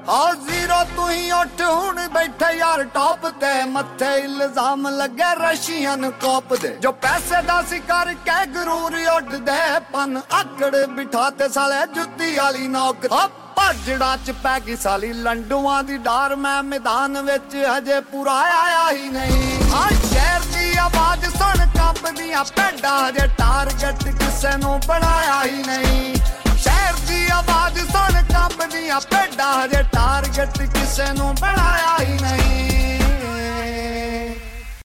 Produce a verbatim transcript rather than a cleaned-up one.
ਆ ਜ਼ੀਰੋ ਤੂੰ ਹੀ ਉੱਠ ਹੁਣ ਬੈਠੇ ਯਾਰ ਟੌਪ ਤੇ ਮੱਥੇ ਇਲਜ਼ਾਮ ਲੱਗੇ ਰਸ਼ੀਅਨ ਕੋਪ ਦੇ ਜੋ ਪੈਸੇ ਦਾ ਸੀ ਕਰਕੇ ਗਰੂਰ ਉੱਡਦੇ ਪਨ ਆਕੜ ਬਿਠਾ ਤੇ ਸਾਲੇ ਜੁੱਤੀ ਵਾਲੀ ਨੌਕ ਭੱਜੜਾ ਚ ਪੈ ਗਈ ਸਾਲੀ ਲੰਡੂਆਂ ਦੀ ਡਾਰ ਮੈਂ ਮੈਦਾਨ ਵਿੱਚ ਹਜੇ ਪੂਰਾ ਆਇਆ ਹੀ ਨਹੀਂ ਆ ਸ਼ਹਿਰ ਦੀ ਆਵਾਜ਼ ਸੁਣ ਕੰਬਦੀਆਂ ਭੈਡਾਂ ਹਜੇ ਟਾਰਗੇਟ ਕਿਸੇ ਨੂੰ ਬਣਾਇਆ ਹੀ ਨਹੀਂ ਸ਼ਹਿਰ ਦੀ ਆਵਾਜ਼ ਸੁਣ ਕੰਬਦੀਆਂ ਭੈਡਾਂ ਹਜੇ ਟਾਰਗੇਟ ਕਿਸੇ ਨੂੰ ਬਣਾਇਆ